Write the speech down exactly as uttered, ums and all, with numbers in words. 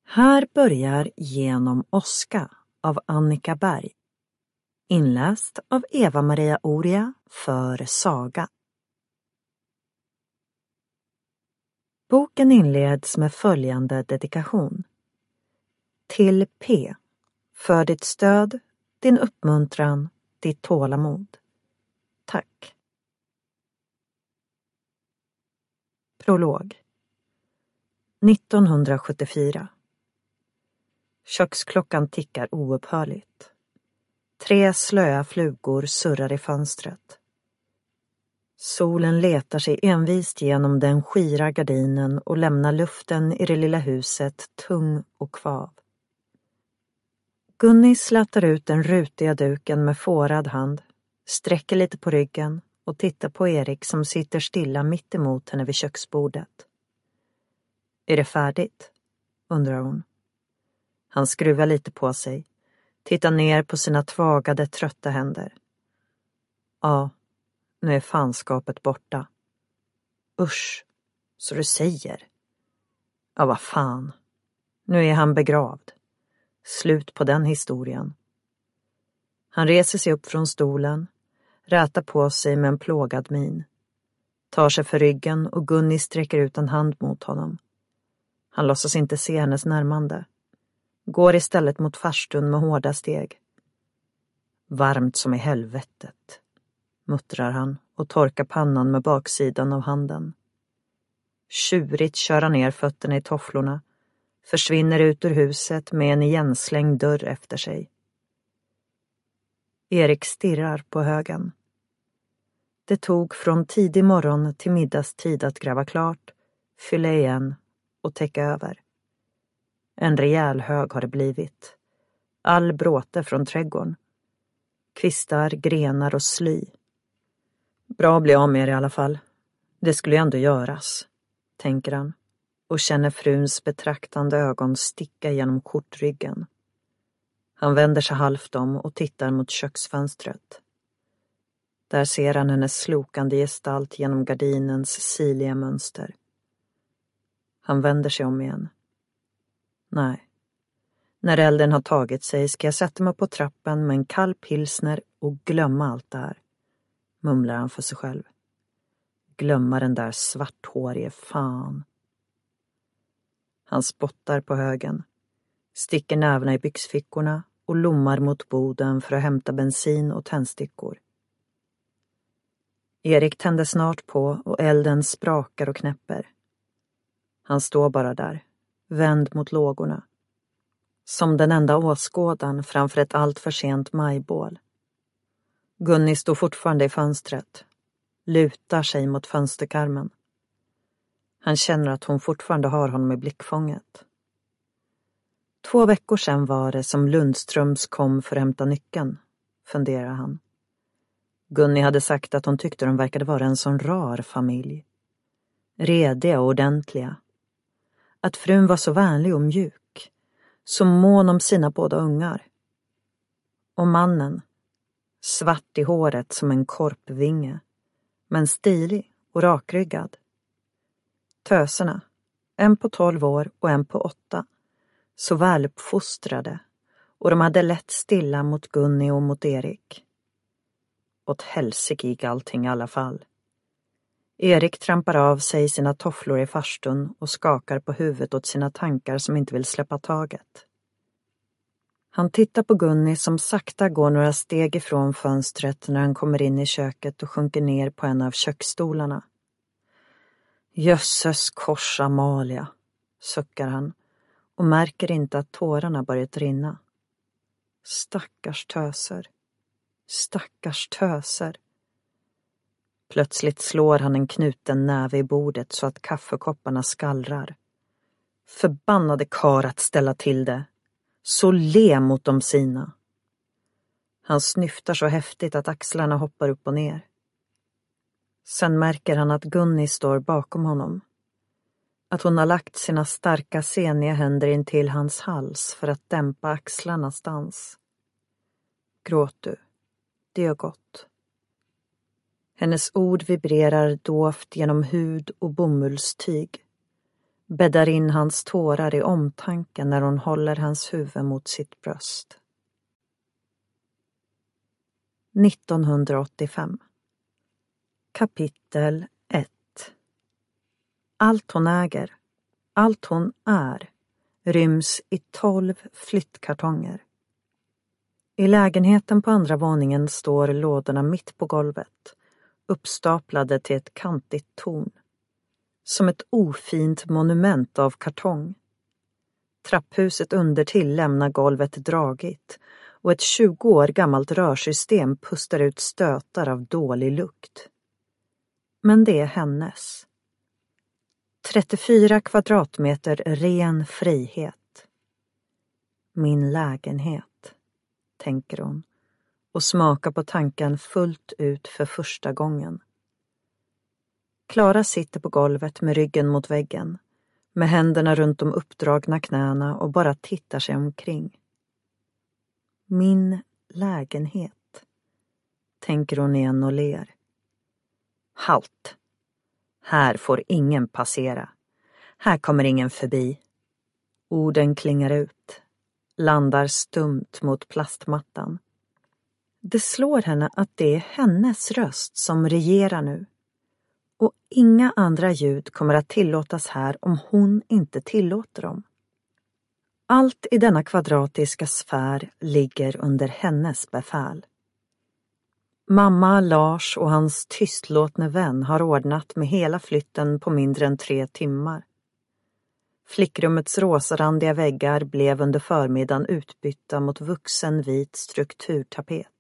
Här börjar Genom Oska av Annika Berg. Inläst av Eva-Maria Oria för Saga. Boken inleds med följande dedikation. Till P. För ditt stöd, din uppmuntran, ditt tålamod. Tack. Prolog. nittonhundrasjuttiofyra. Köksklockan tickar oupphörligt. Tre slöa flugor surrar i fönstret. Solen letar sig envist genom den skira gardinen och lämnar luften i det lilla huset tung och kvav. Gunni slätar ut den rutiga duken med fårad hand, sträcker lite på ryggen och tittar på Erik som sitter stilla mitt emot henne vid köksbordet. Är det färdigt? Undrar hon. Han skruvar lite på sig, tittar ner på sina tvagade, trötta händer. Ja, nu är fanskapet borta. Usch, så du säger. Ja, vad fan. Nu är han begravd. Slut på den historien. Han reser sig upp från stolen, rätar på sig med en plågad min. Tar sig för ryggen och Gunni sträcker ut en hand mot honom. Han låtsas inte se hennes närmande. Går istället mot farstun med hårda steg. Varmt som i helvetet, muttrar han och torkar pannan med baksidan av handen. Tjurigt kör han ner fötterna i tofflorna, försvinner ut ur huset med en igenslängd dörr efter sig. Erik stirrar på högen. Det tog från tidig morgon till middagstid att gräva klart, fylla igen och täcka över. En rejäl hög har det blivit. All bråte från trädgården. Kvistar, grenar och sly. Bra att bli av med det i alla fall. Det skulle ju ändå göras, tänker han. Och känner fruns betraktande ögon sticka genom kortryggen. Han vänder sig halvt om och tittar mot köksfönstret. Där ser han hennes slokande gestalt genom gardinens siliga mönster. Han vänder sig om igen. Nej. När elden har tagit sig ska jag sätta mig på trappen med en kall pilsner och glömma allt det här, mumlar han för sig själv. Glömma den där svarthårige fan. Han spottar på högen, sticker nävarna i byxfickorna och lommar mot boden för att hämta bensin och tändstickor. Erik tänder snart på och elden sprakar och knäpper. Han står bara där, vänd mot lågorna. Som den enda åskådan framför ett allt för sent majbål. Gunni står fortfarande i fönstret. Lutar sig mot fönsterkarmen. Han känner att hon fortfarande har honom i blickfånget. Två veckor sedan var det som Lundströms kom för att hämta nyckeln, funderar han. Gunni hade sagt att hon tyckte de verkade vara en sån rar familj. Rediga och ordentliga. Att frun var så vänlig och mjuk. Så mån om sina båda ungar. Och mannen, svart i håret som en korpvinge, men stilig och rakryggad. Töserna, en på tolv år och en på åtta, så väluppfostrade, och de hade lätt stilla mot Gunni och mot Erik. Åt helsike gick allting i alla fall. Erik trampar av sig sina tofflor i farstun och skakar på huvudet åt sina tankar som inte vill släppa taget. Han tittar på Gunni som sakta går några steg ifrån fönstret när han kommer in i köket och sjunker ner på en av köksstolarna. Jösses kors Amalia, suckar han och märker inte att tårarna börjat rinna. Stackars töser, stackars töser. Plötsligt slår han en knuten näve i bordet så att kaffekopparna skallrar. Förbannade kar att ställa till det. Så le mot de sina. Han snyftar så häftigt att axlarna hoppar upp och ner. Sen märker han att Gunni står bakom honom. Att hon har lagt sina starka seniga händer in till hans hals för att dämpa axlarnas dans. Gråt du, det är gott. Hennes ord vibrerar dovt genom hud och bomullstyg. bäddar in hans tårar i omtanken när hon håller hans huvud mot sitt bröst. nittonhundraåttiofem. Kapitel ett. Allt hon äger, allt hon är, ryms i tolv flyttkartonger. I lägenheten på andra våningen står lådorna mitt på golvet, uppstaplade till ett kantigt torn. Som ett ofint monument av kartong. Trapphuset undertill lämnar golvet dragigt och ett tjugo år gammalt rörsystem pustar ut stötar av dålig lukt. Men det är hennes. trettiofyra kvadratmeter ren frihet. Min lägenhet, tänker hon och smakar på tanken fullt ut för första gången. Klara sitter på golvet med ryggen mot väggen, med händerna runt de uppdragna knäna och bara tittar sig omkring. Min lägenhet, tänker hon igen och ler. Halt! Här får ingen passera. Här kommer ingen förbi. Orden klingar ut, landar stumt mot plastmattan. Det slår henne att det är hennes röst som regerar nu. Och inga andra ljud kommer att tillåtas här om hon inte tillåter dem. Allt i denna kvadratiska sfär ligger under hennes befäl. Mamma, Lars och hans tystlåtne vän har ordnat med hela flytten på mindre än tre timmar. Flickrummets rosarandiga väggar blev under förmiddagen utbytta mot vuxen vit strukturtapet.